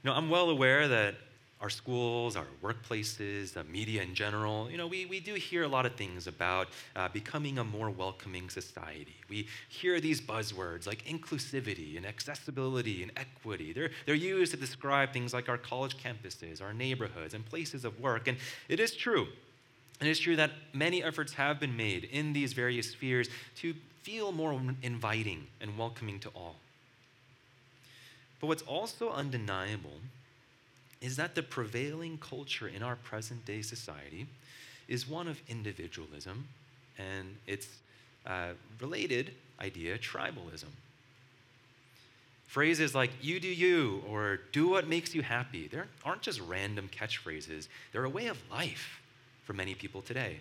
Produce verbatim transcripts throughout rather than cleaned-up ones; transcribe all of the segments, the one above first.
You know, I'm well aware that our schools, our workplaces, the media in general, you know, we, we do hear a lot of things about uh, becoming a more welcoming society. We hear these buzzwords like inclusivity and accessibility and equity. They're, they're used to describe things like our college campuses, our neighborhoods, and places of work. And it is true. It is true that many efforts have been made in these various spheres to feel more inviting and welcoming to all. But what's also undeniable is that the prevailing culture in our present-day society is one of individualism and its uh, related idea, tribalism. Phrases like "you do you" or "do what makes you happy," they aren't just random catchphrases. They're a way of life for many people today.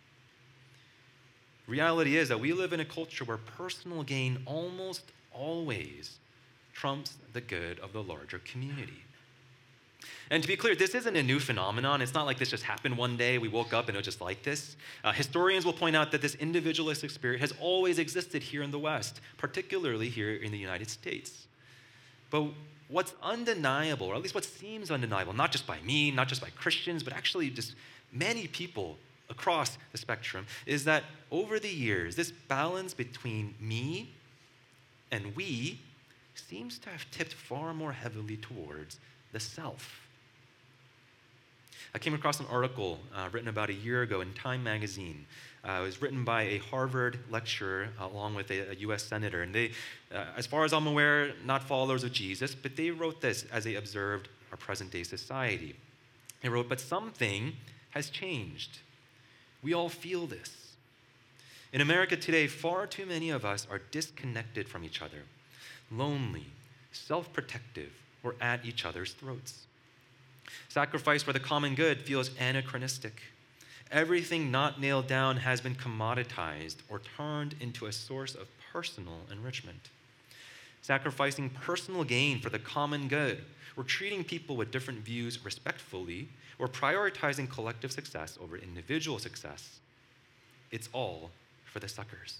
Reality is that we live in a culture where personal gain almost always trumps the good of the larger community. And to be clear, this isn't a new phenomenon. It's not like this just happened one day, we woke up and it was just like this. Uh, historians will point out that this individualistic spirit has always existed here in the West, particularly here in the United States. But what's undeniable, or at least what seems undeniable, not just by me, not just by Christians, but actually just many people across the spectrum, is that over the years, this balance between me and we seems to have tipped far more heavily towards the self. I came across an article uh, written about a year ago in Time magazine. Uh, it was written by a Harvard lecturer uh, along with a, a U S senator. And they, uh, as far as I'm aware, not followers of Jesus, but they wrote this as they observed our present-day society. They wrote, "But something has changed. We all feel this. In America today, far too many of us are disconnected from each other, lonely, self-protective, or at each other's throats. Sacrifice for the common good feels anachronistic. Everything not nailed down has been commoditized or turned into a source of personal enrichment. Sacrificing personal gain for the common good, or treating people with different views respectfully, or prioritizing collective success over individual success, it's all for the suckers."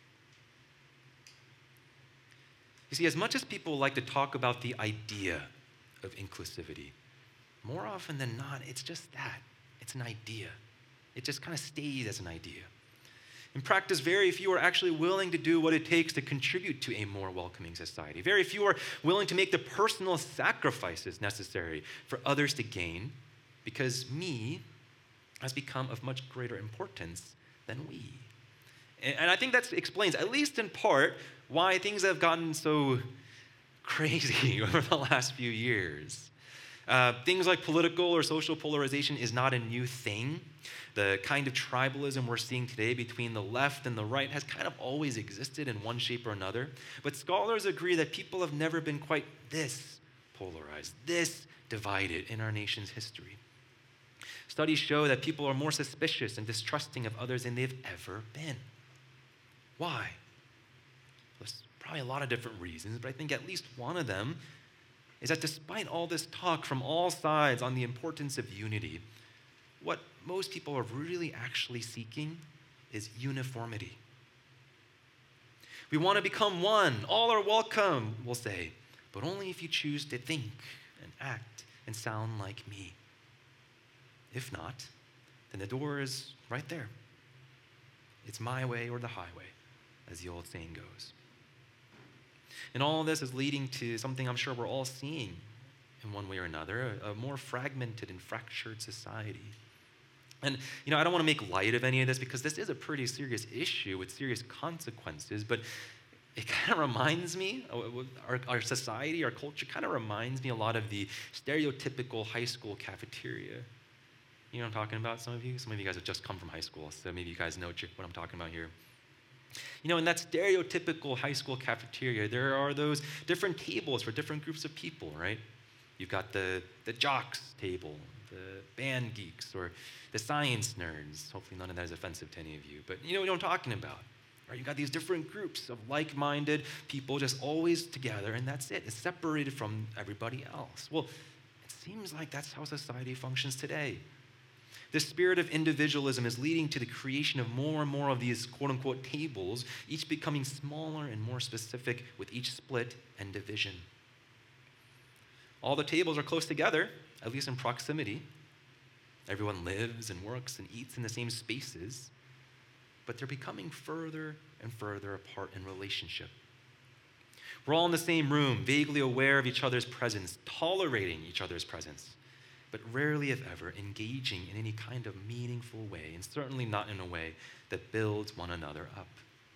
You see, as much as people like to talk about the idea of inclusivity, more often than not, it's just that. It's an idea. It just kind of stays as an idea. In practice, very few are actually willing to do what it takes to contribute to a more welcoming society. Very few are willing to make the personal sacrifices necessary for others to gain, because me has become of much greater importance than we. And I think that explains, at least in part, why things have gotten so crazy over the last few years. Uh, things like political or social polarization is not a new thing. The kind of tribalism we're seeing today between the left and the right has kind of always existed in one shape or another. But scholars agree that people have never been quite this polarized, this divided in our nation's history. Studies show that people are more suspicious and distrusting of others than they've ever been. Why? There's probably a lot of different reasons, but I think at least one of them is that despite all this talk from all sides on the importance of unity, what most people are really actually seeking is uniformity. We want to become one. All are welcome, we'll say, but only if you choose to think and act and sound like me. If not, then the door is right there. It's my way or the highway, as the old saying goes. And all of this is leading to something I'm sure we're all seeing in one way or another, a, a more fragmented and fractured society. And, you know, I don't want to make light of any of this because this is a pretty serious issue with serious consequences, but it kind of reminds me, our, our society, our culture kind of reminds me a lot of the stereotypical high school cafeteria. You know what I'm talking about, some of you? Some of you guys have just come from high school, so maybe you guys know what I'm talking about here. You know, in that stereotypical high school cafeteria, there are those different tables for different groups of people, right? You've got the, the jocks table, the band geeks, or the science nerds. Hopefully none of that is offensive to any of you, but you know what I'm talking about. Right? You've got these different groups of like-minded people just always together, and that's it. It's separated from everybody else. Well, it seems like that's how society functions today. The spirit of individualism is leading to the creation of more and more of these quote-unquote tables, each becoming smaller and more specific with each split and division. All the tables are close together, at least in proximity. Everyone lives and works and eats in the same spaces, but they're becoming further and further apart in relationship. We're all in the same room, vaguely aware of each other's presence, tolerating each other's presence, but rarely, if ever, engaging in any kind of meaningful way, and certainly not in a way that builds one another up.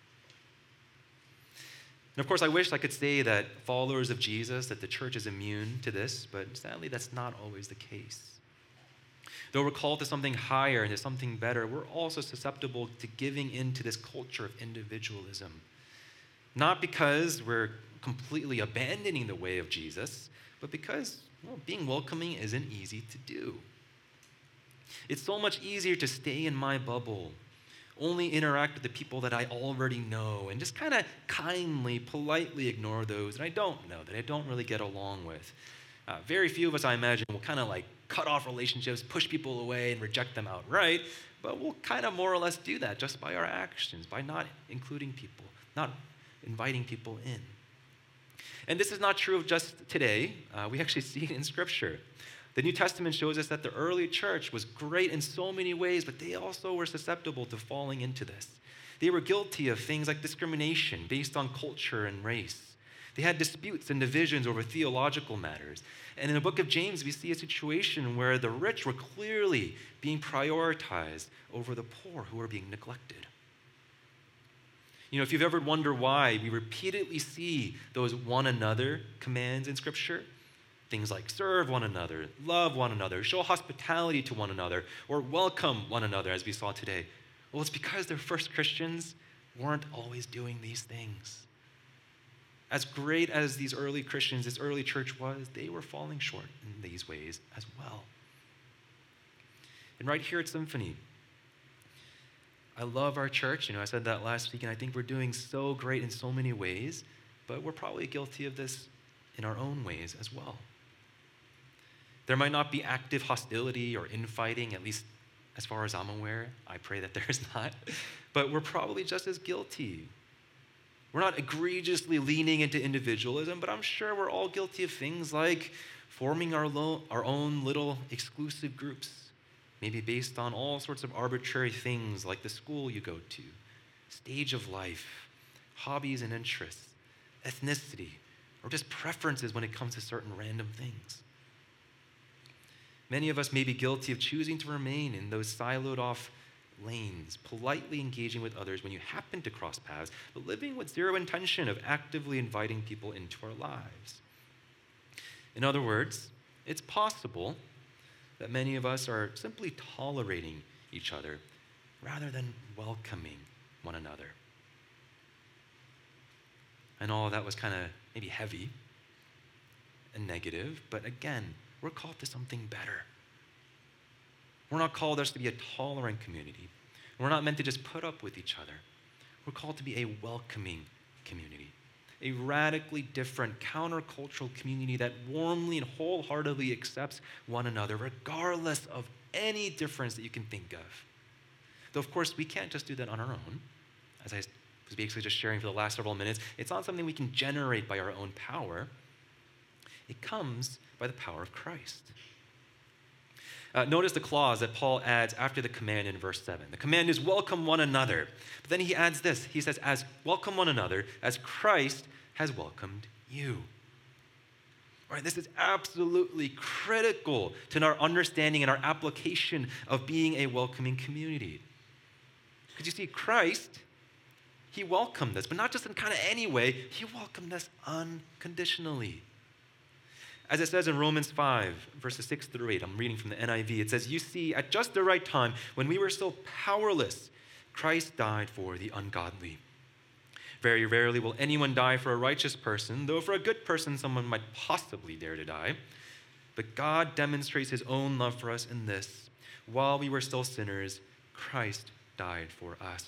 And of course, I wish I could say that followers of Jesus, that the church is immune to this, but sadly, that's not always the case. Though we're called to something higher and to something better, we're also susceptible to giving into this culture of individualism. Not because we're completely abandoning the way of Jesus, but because, well, being welcoming isn't easy to do. It's so much easier to stay in my bubble, only interact with the people that I already know, and just kind of kindly, politely ignore those that I don't know, that I don't really get along with. Uh, very few of us, I imagine, will kind of like cut off relationships, push people away, and reject them outright, but we'll kind of more or less do that just by our actions, by not including people, not inviting people in. And this is not true of just today. Uh, we actually see it in Scripture. The New Testament shows us that the early church was great in so many ways, but they also were susceptible to falling into this. They were guilty of things like discrimination based on culture and race. They had disputes and divisions over theological matters. And in the book of James, we see a situation where the rich were clearly being prioritized over the poor who were being neglected. You know, if you've ever wondered why we repeatedly see those one another commands in Scripture, things like serve one another, love one another, show hospitality to one another, or welcome one another, as we saw today. Well, it's because their first Christians weren't always doing these things. As great as these early Christians, this early church was, they were falling short in these ways as well. And right here at Symphony, I love our church. You know, I said that last week, and I think we're doing so great in so many ways, but we're probably guilty of this in our own ways as well. There might not be active hostility or infighting, at least as far as I'm aware. I pray that there's not. But we're probably just as guilty. We're not egregiously leaning into individualism, but I'm sure we're all guilty of things like forming our, lo- our own little exclusive groups, maybe based on all sorts of arbitrary things like the school you go to, stage of life, hobbies and interests, ethnicity, or just preferences when it comes to certain random things. Many of us may be guilty of choosing to remain in those siloed off lanes, politely engaging with others when you happen to cross paths, but living with zero intention of actively inviting people into our lives. In other words, it's possible that many of us are simply tolerating each other rather than welcoming one another. I know that was kind of maybe heavy and negative, but again, we're called to something better. We're not called us to be a tolerant community. We're not meant to just put up with each other. We're called to be a welcoming community, a radically different countercultural community that warmly and wholeheartedly accepts one another, regardless of any difference that you can think of. Though, of course, we can't just do that on our own. As I was basically just sharing for the last several minutes, it's not something we can generate by our own power. It comes by the power of Christ. Uh, notice the clause that Paul adds after the command in verse seven. The command is welcome one another. But then he adds this. He says, as welcome one another as Christ has welcomed you. All right, this is absolutely critical to our understanding and our application of being a welcoming community. Because you see, Christ, he welcomed us, but not just in kind of any way. He welcomed us unconditionally. As it says in Romans five, verses six through eight, I'm reading from the N I V, it says, you see, at just the right time, when we were still powerless, Christ died for the ungodly. Very rarely will anyone die for a righteous person, though for a good person, someone might possibly dare to die. But God demonstrates his own love for us in this. While we were still sinners, Christ died for us.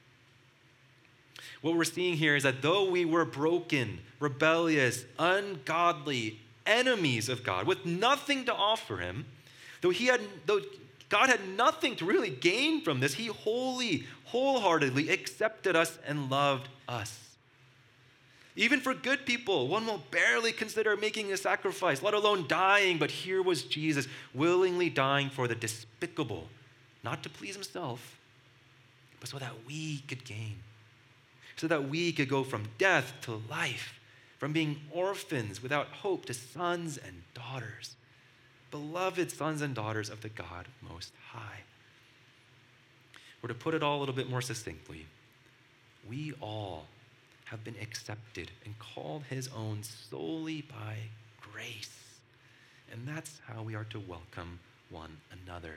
What we're seeing here is that though we were broken, rebellious, ungodly, enemies of God, with nothing to offer him, though he had, though God had nothing to really gain from this, he wholly, wholeheartedly accepted us and loved us. Even for good people, one will barely consider making a sacrifice, let alone dying. But here was Jesus willingly dying for the despicable, not to please himself, but so that we could gain, so that we could go from death to life, from being orphans without hope to sons and daughters, beloved sons and daughters of the God Most High. Or to put it all a little bit more succinctly, we all have been accepted and called his own solely by grace. And that's how we are to welcome one another.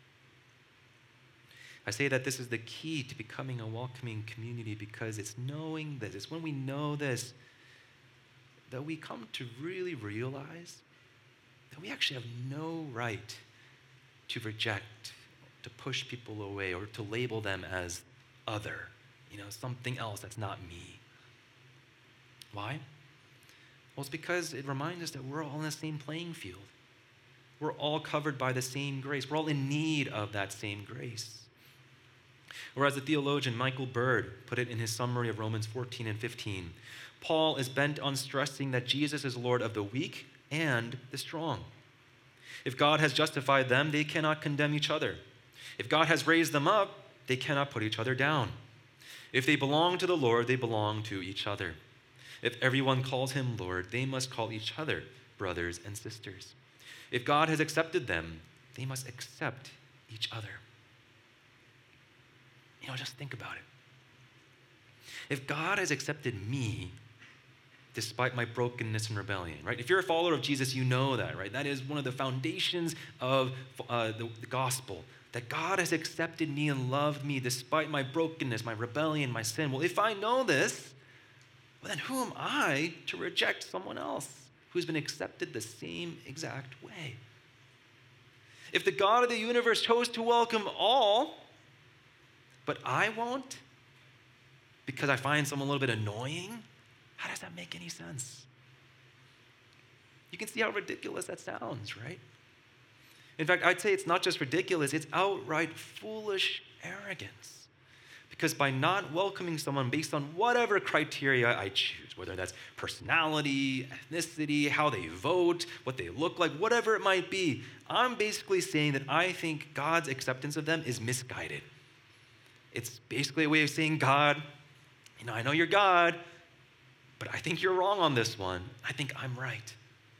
I say that this is the key to becoming a welcoming community because it's knowing this. It's when we know this that we come to really realize that we actually have no right to reject, to push people away, or to label them as other, you know, something else that's not me. Why? Well, it's because it reminds us that we're all in the same playing field. We're all covered by the same grace. We're all in need of that same grace. Or as the theologian Michael Bird put it in his summary of Romans fourteen and fifteen, Paul is bent on stressing that Jesus is Lord of the weak and the strong. If God has justified them, they cannot condemn each other. If God has raised them up, they cannot put each other down. If they belong to the Lord, they belong to each other. If everyone calls him Lord, they must call each other brothers and sisters. If God has accepted them, they must accept each other. You know, just think about it. If God has accepted me, despite my brokenness and rebellion, right? If you're a follower of Jesus, you know that, right? That is one of the foundations of uh, the, the gospel, that God has accepted me and loved me despite my brokenness, my rebellion, my sin. Well, if I know this, well, then who am I to reject someone else who's been accepted the same exact way? If the God of the universe chose to welcome all, but I won't, because I find someone a little bit annoying, how does that make any sense? You can see how ridiculous that sounds, right? In fact, I'd say it's not just ridiculous, it's outright foolish arrogance. Because by not welcoming someone based on whatever criteria I choose, whether that's personality, ethnicity, how they vote, what they look like, whatever it might be, I'm basically saying that I think God's acceptance of them is misguided. It's basically a way of saying, God, you know, I know you're God, but I think you're wrong on this one. I think I'm right.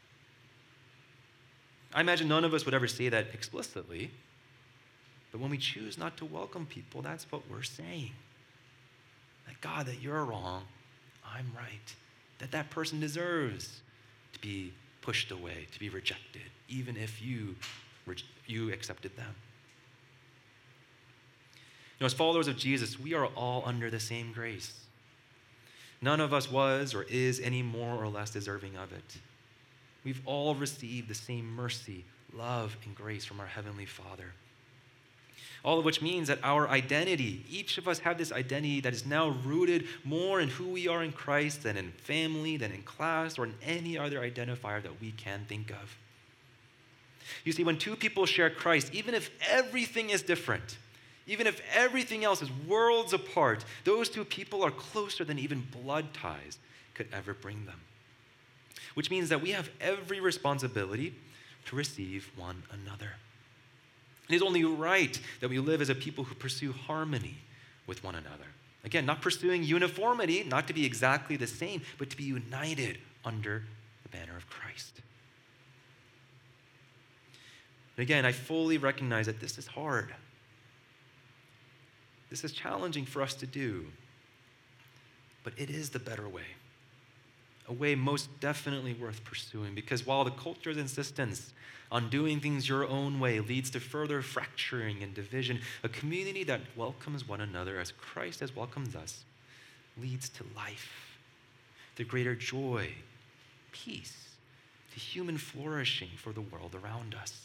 I imagine none of us would ever say that explicitly, but when we choose not to welcome people, that's what we're saying. That God, that you're wrong, I'm right. That that person deserves to be pushed away, to be rejected, even if you, you accepted them. You know, as followers of Jesus, we are all under the same grace. None of us was or is any more or less deserving of it. We've all received the same mercy, love, and grace from our Heavenly Father. All of which means that our identity, each of us have this identity that is now rooted more in who we are in Christ than in family, than in class, or in any other identifier that we can think of. You see, when two people share Christ, even if everything is different, even if everything else is worlds apart, those two people are closer than even blood ties could ever bring them. Which means that we have every responsibility to receive one another. It is only right that we live as a people who pursue harmony with one another. Again, not pursuing uniformity, not to be exactly the same, but to be united under the banner of Christ. And again, I fully recognize that this is hard. This is challenging for us to do, but it is the better way. A way most definitely worth pursuing, because while the culture's insistence on doing things your own way leads to further fracturing and division, a community that welcomes one another as Christ has welcomed us leads to life, to greater joy, peace, to human flourishing for the world around us.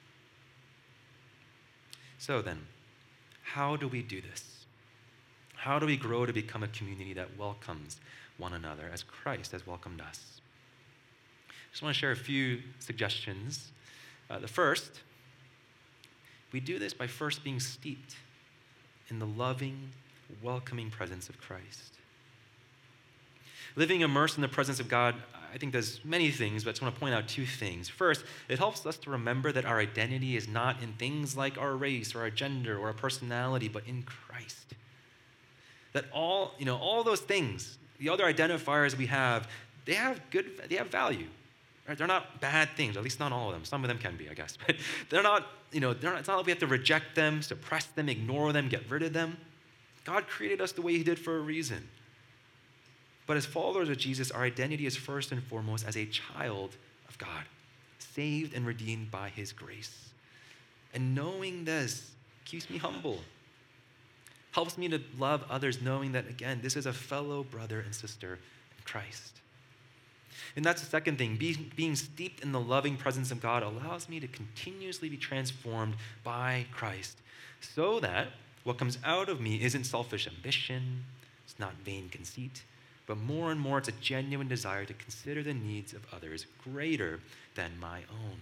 So then, how do we do this? How do we grow to become a community that welcomes one another as Christ has welcomed us? I just want to share a few suggestions. Uh, the first, we do this by first being steeped in the loving, welcoming presence of Christ. Living immersed in the presence of God, I think does many things, but I just want to point out two things. First, it helps us to remember that our identity is not in things like our race or our gender or our personality, but in Christ. That all, you know, all those things, the other identifiers we have, they have good, they have value. Right? They're not bad things, at least not all of them. Some of them can be, I guess. But they're not, you know, they're not, it's not like we have to reject them, suppress them, ignore them, get rid of them. God created us the way he did for a reason. But as followers of Jesus, our identity is first and foremost as a child of God, saved and redeemed by his grace. And knowing this keeps me humble, helps me to love others, knowing that, again, this is a fellow brother and sister in Christ. And that's the second thing. Being, being steeped in the loving presence of God allows me to continuously be transformed by Christ, so that what comes out of me isn't selfish ambition, it's not vain conceit, but more and more it's a genuine desire to consider the needs of others greater than my own.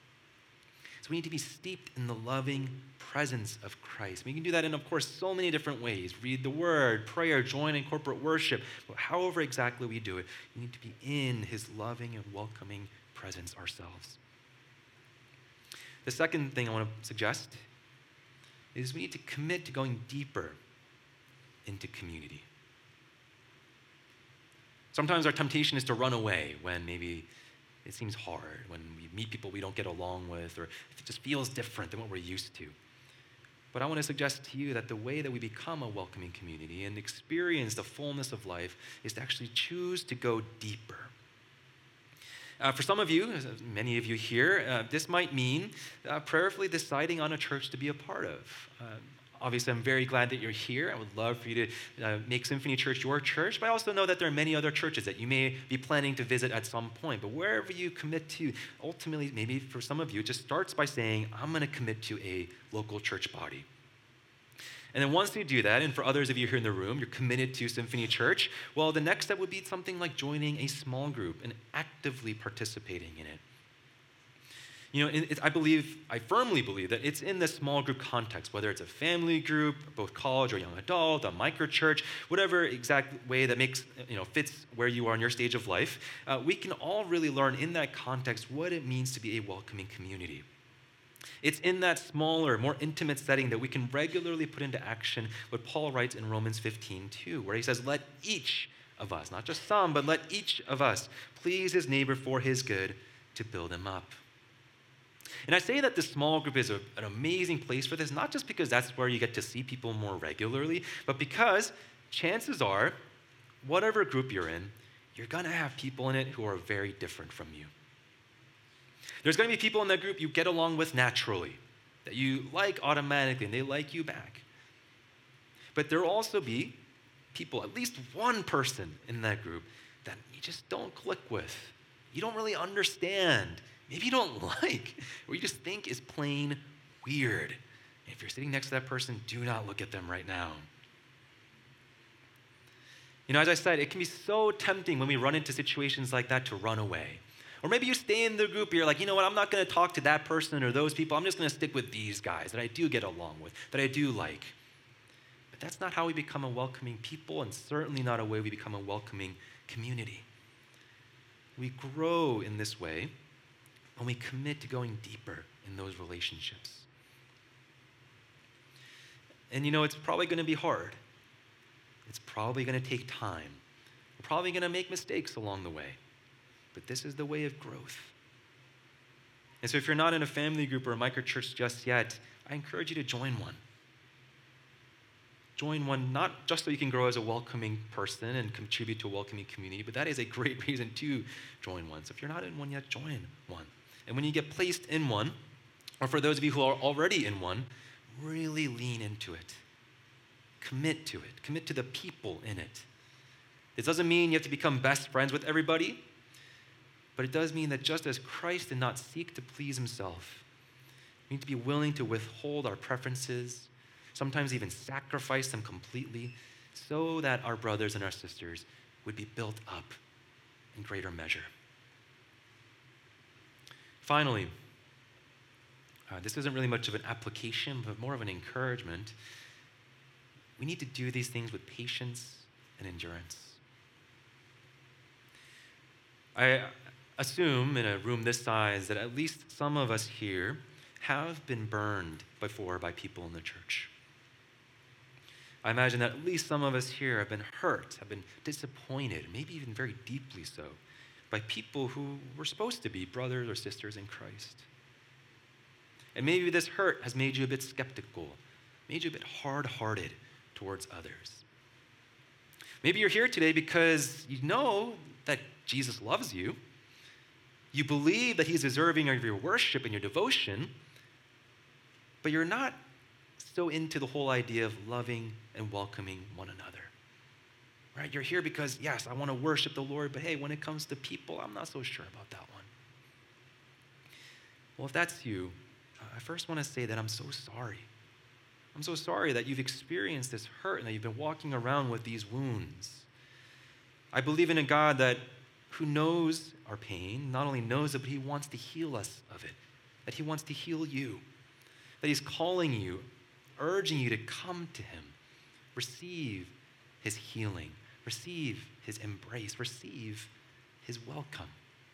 So we need to be steeped in the loving presence of Christ. We can do that in, of course, so many different ways. Read the word, prayer, join in corporate worship. But however exactly we do it, we need to be in his loving and welcoming presence ourselves. The second thing I want to suggest is we need to commit to going deeper into community. Sometimes our temptation is to run away when maybe it seems hard, when we meet people we don't get along with, or if it just feels different than what we're used to. But I want to suggest to you that the way that we become a welcoming community and experience the fullness of life is to actually choose to go deeper. Uh, for some of you, many of you here, uh, this might mean uh, prayerfully deciding on a church to be a part of. Uh, Obviously, I'm very glad that you're here. I would love for you to uh, make Symphony Church your church, but I also know that there are many other churches that you may be planning to visit at some point. But wherever you commit to, ultimately, maybe for some of you, it just starts by saying, I'm going to commit to a local church body. And then once you do that, and for others of you here in the room, you're committed to Symphony Church, well, the next step would be something like joining a small group and actively participating in it. You know, it, I believe, I firmly believe that it's in the small group context, whether it's a family group, both college or young adult, a micro church, whatever exact way that makes, you know, fits where you are in your stage of life, uh, we can all really learn in that context what it means to be a welcoming community. It's in that smaller, more intimate setting that we can regularly put into action what Paul writes in Romans fifteen two, where he says, let each of us, not just some, but let each of us please his neighbor for his good to build him up. And I say that this small group is a, an amazing place for this, not just because that's where you get to see people more regularly, but because chances are, whatever group you're in, you're going to have people in it who are very different from you. There's going to be people in that group you get along with naturally, that you like automatically, and they like you back. But there will also be people, at least one person in that group, that you just don't click with. You don't really understand. Maybe you don't like, or you just think is plain weird. And if you're sitting next to that person, do not look at them right now. You know, as I said, it can be so tempting when we run into situations like that to run away. Or maybe you stay in the group, you're like, you know what, I'm not going to talk to that person or those people. I'm just going to stick with these guys that I do get along with, that I do like. But that's not how we become a welcoming people, and certainly not a way we become a welcoming community. We grow in this way when we commit to going deeper in those relationships. And you know, it's probably going to be hard. It's probably going to take time. We're probably going to make mistakes along the way. But this is the way of growth. And so if you're not in a family group or a microchurch just yet, I encourage you to join one. Join one, not just so you can grow as a welcoming person and contribute to a welcoming community, but that is a great reason to join one. So if you're not in one yet, join one. And when you get placed in one, or for those of you who are already in one, really lean into it. Commit to it. Commit to the people in it. This doesn't mean you have to become best friends with everybody, but it does mean that just as Christ did not seek to please himself, we need to be willing to withhold our preferences, sometimes even sacrifice them completely, so that our brothers and our sisters would be built up in greater measure. Finally, uh, this isn't really much of an application, but more of an encouragement. We need to do these things with patience and endurance. I assume in a room this size that at least some of us here have been burned before by people in the church. I imagine that at least some of us here have been hurt, have been disappointed, maybe even very deeply so, by people who were supposed to be brothers or sisters in Christ. And maybe this hurt has made you a bit skeptical, made you a bit hard-hearted towards others. Maybe you're here today because you know that Jesus loves you. You believe that he's deserving of your worship and your devotion, but you're not so into the whole idea of loving and welcoming one another. Right? You're here because, yes, I want to worship the Lord, but hey, when it comes to people, I'm not so sure about that one. Well, if that's you, I first want to say that I'm so sorry. I'm so sorry that you've experienced this hurt and that you've been walking around with these wounds. I believe in a God that who knows our pain, not only knows it, but he wants to heal us of it, that he wants to heal you, that he's calling you, urging you to come to him, receive his healing, receive his embrace, receive his welcome.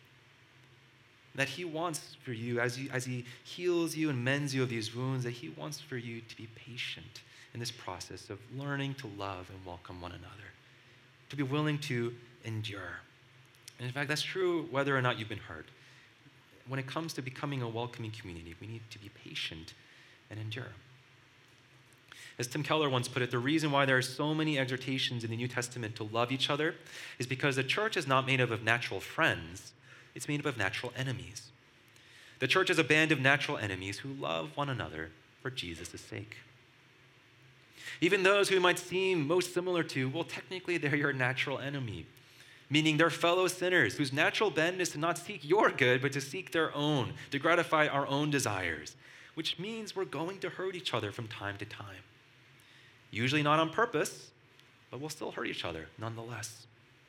That he wants for you, as, you, as he heals you and mends you of these wounds, that he wants for you to be patient in this process of learning to love and welcome one another, to be willing to endure. And in fact, that's true whether or not you've been hurt. When it comes to becoming a welcoming community, we need to be patient and endure. As Tim Keller once put it, the reason why there are so many exhortations in the New Testament to love each other is because the church is not made up of natural friends, it's made up of natural enemies. The church is a band of natural enemies who love one another for Jesus' sake. Even those who might seem most similar to, well, technically they're your natural enemy, meaning they're fellow sinners whose natural bend is to not seek your good, but to seek their own, to gratify our own desires, which means we're going to hurt each other from time to time. Usually not on purpose, but we'll still hurt each other nonetheless.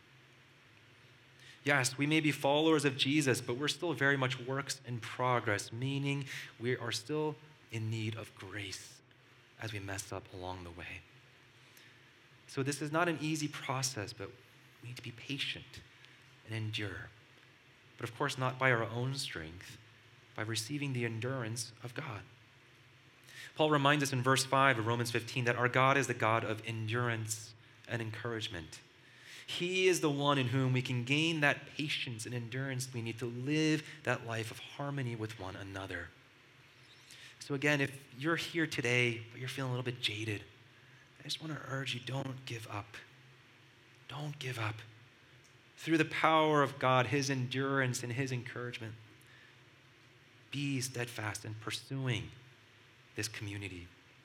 Yes, we may be followers of Jesus, but we're still very much works in progress, meaning we are still in need of grace as we mess up along the way. So this is not an easy process, but we need to be patient and endure. But of course, not by our own strength, by receiving the endurance of God. Paul reminds us in verse five of Romans fifteen that our God is the God of endurance and encouragement. He is the one in whom we can gain that patience and endurance we need to live that life of harmony with one another. So again, if you're here today, but you're feeling a little bit jaded, I just want to urge you, don't give up. Don't give up. Through the power of God, his endurance and his encouragement, be steadfast in pursuing this community.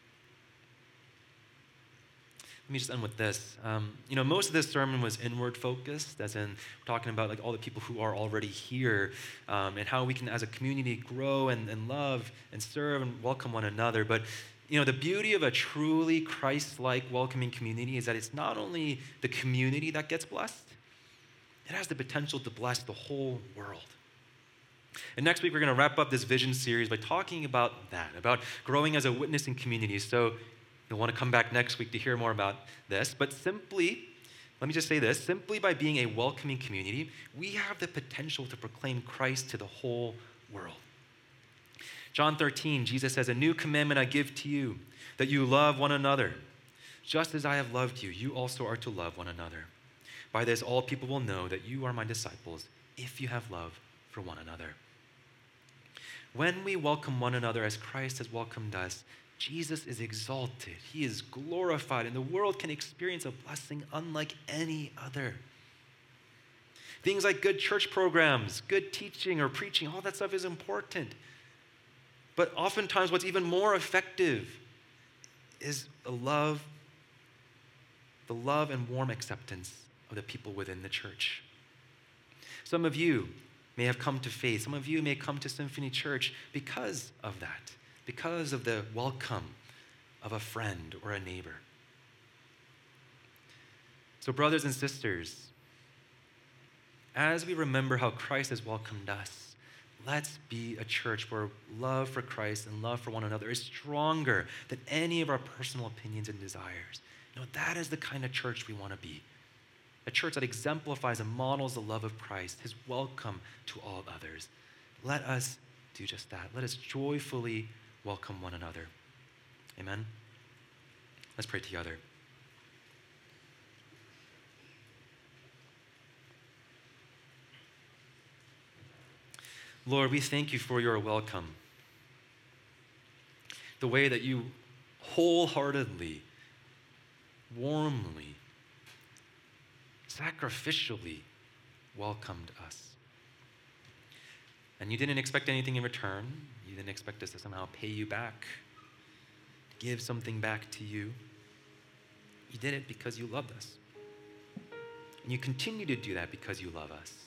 Let me just end with this. Um, you know, most of this sermon was inward focused, as in talking about like all the people who are already here um, and how we can, as a community, grow and, and love and serve and welcome one another. But you know, the beauty of a truly Christ-like welcoming community is that it's not only the community that gets blessed, it has the potential to bless the whole world. And next week, we're going to wrap up this vision series by talking about that, about growing as a witnessing community. So you'll want to come back next week to hear more about this. But simply, let me just say this, simply by being a welcoming community, we have the potential to proclaim Christ to the whole world. John thirteen, Jesus says, "A new commandment I give to you, that you love one another. Just as I have loved you, you also are to love one another. By this, all people will know that you are my disciples, if you have love for one another." When we welcome one another as Christ has welcomed us, Jesus is exalted, he is glorified, and the world can experience a blessing unlike any other. Things like good church programs, good teaching or preaching, all that stuff is important. But oftentimes what's even more effective is the love, the love and warm acceptance of the people within the church. Some of you may have come to faith. Some of you may come to Symphony Church because of that, because of the welcome of a friend or a neighbor. So brothers and sisters, as we remember how Christ has welcomed us, let's be a church where love for Christ and love for one another is stronger than any of our personal opinions and desires. You know, that is the kind of church we want to be. a church that exemplifies and models the love of Christ, his welcome to all others. Let us do just that. Let us joyfully welcome one another. Amen? Let's pray together. Lord, we thank you for your welcome. The way that you wholeheartedly, warmly, sacrificially welcomed us. And you didn't expect anything in return. You didn't expect us to somehow pay you back, give something back to you. You did it because you loved us. And you continue to do that because you love us.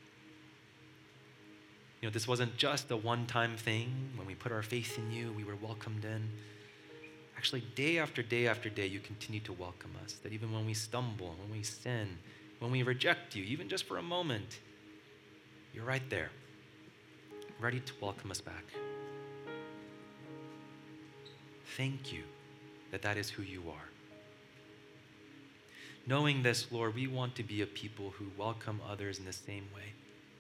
You know, this wasn't just a one-time thing. When we put our faith in you, we were welcomed in. Actually, day after day after day, you continue to welcome us. That even when we stumble, when we sin, when we reject you, even just for a moment, you're right there, ready to welcome us back. Thank you that that is who you are. Knowing this, Lord, we want to be a people who welcome others in the same way.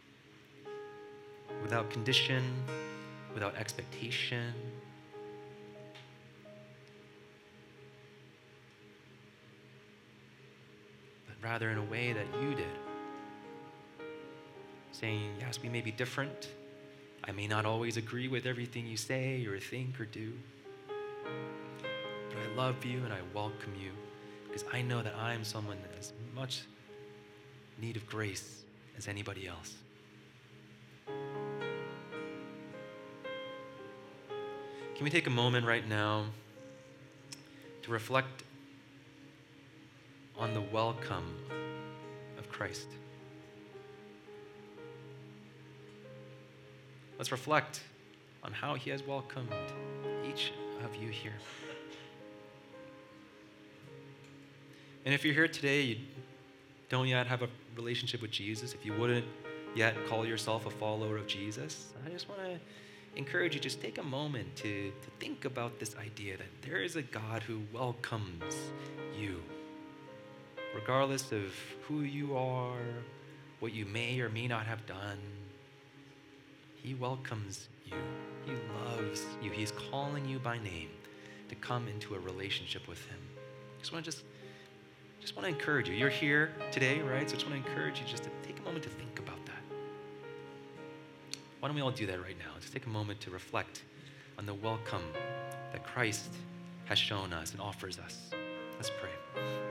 Without condition, without expectation. But rather in a way that you did. Saying, yes, we may be different. I may not always agree with everything you say or think or do. But I love you and I welcome you because I know that I am someone that has much need of grace as anybody else. Can we take a moment right now to reflect on the welcome of Christ? Let's reflect on how he has welcomed each of you here. And if you're here today, you don't yet have a relationship with Jesus, if you wouldn't yet call yourself a follower of Jesus, I just want to encourage you, just take a moment to, to think about this idea that there is a God who welcomes you. Regardless of who you are, what you may or may not have done, he welcomes you. He loves you. He's calling you by name to come into a relationship with him. Just want to just, just want to encourage you. You're here today, right? So I just want to encourage you just to take a moment to think about that. Why don't we all do that right now? Just take a moment to reflect on the welcome that Christ has shown us and offers us. Let's pray.